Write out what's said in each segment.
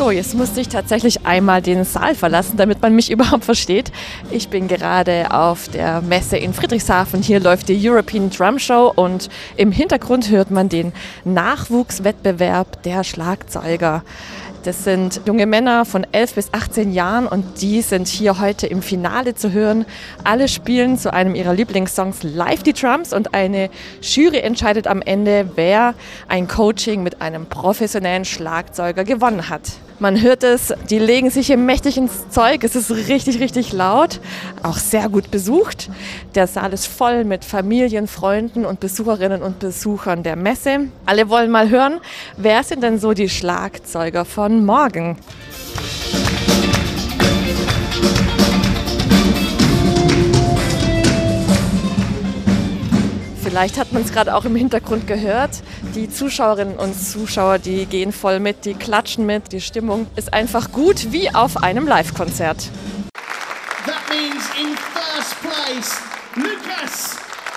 So, jetzt musste ich tatsächlich einmal den Saal verlassen, damit man mich überhaupt versteht. Ich bin gerade auf der Messe in Friedrichshafen. Hier läuft die European Drum Show und im Hintergrund hört man den Nachwuchswettbewerb der Schlagzeuger. Das sind junge Männer von 11 bis 18 Jahren und die sind hier heute im Finale zu hören. Alle spielen zu einem ihrer Lieblingssongs live die Drums und eine Jury entscheidet am Ende, wer ein Coaching mit einem professionellen Schlagzeuger gewonnen hat. Man hört es, die legen sich hier mächtig ins Zeug. Es ist richtig, richtig laut, auch sehr gut besucht. Der Saal ist voll mit Familien, Freunden und Besucherinnen und Besuchern der Messe. Alle wollen mal hören, wer sind denn so die Schlagzeuger von morgen? Vielleicht hat man es gerade auch im Hintergrund gehört. Die Zuschauerinnen und Zuschauer, die gehen voll mit, die klatschen mit. Die Stimmung ist einfach gut wie auf einem Live-Konzert. That means in first place, Lukas.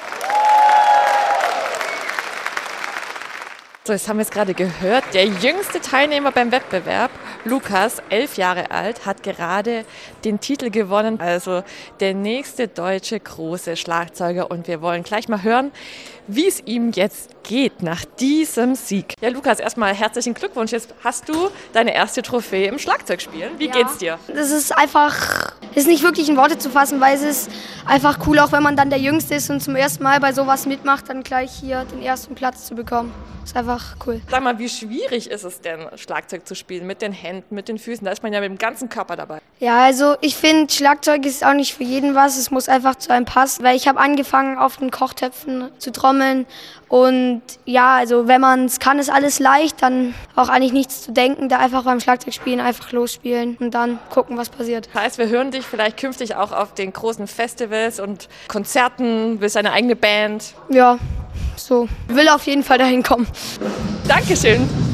So, jetzt haben wir es gerade gehört. Der jüngste Teilnehmer beim Wettbewerb, Lukas, 11 Jahre alt, hat gerade den Titel gewonnen. Also der nächste deutsche große Schlagzeuger. Und wir wollen gleich mal hören, wie es ihm jetzt geht nach diesem Sieg. Ja, Lukas, erstmal herzlichen Glückwunsch. Jetzt hast du deine erste Trophäe im Schlagzeugspielen. Wie geht's dir? Das ist einfach, ist nicht wirklich in Worte zu fassen, weil es ist einfach cool, auch wenn man dann der Jüngste ist und zum ersten Mal bei sowas mitmacht, dann gleich hier den ersten Platz zu bekommen. Ist einfach cool. Sag mal, wie schwierig ist es denn, Schlagzeug zu spielen? Mit den Händen, mit den Füßen? Da ist man ja mit dem ganzen Körper dabei. Ja, also ich finde, Schlagzeug ist auch nicht für jeden was. Es muss einfach zu einem passen. Weil ich habe angefangen, auf den Kochtöpfen zu trommeln. Und ja, also wenn man es kann, ist alles leicht. Dann auch eigentlich nichts zu denken. Da einfach beim Schlagzeugspielen einfach losspielen und dann gucken, was passiert. Das heißt, wir hören dich vielleicht künftig auch auf den großen Festivals und Konzerten. Willst du eine eigene Band? Ja, so. Will auf jeden Fall dahin kommen. Dankeschön.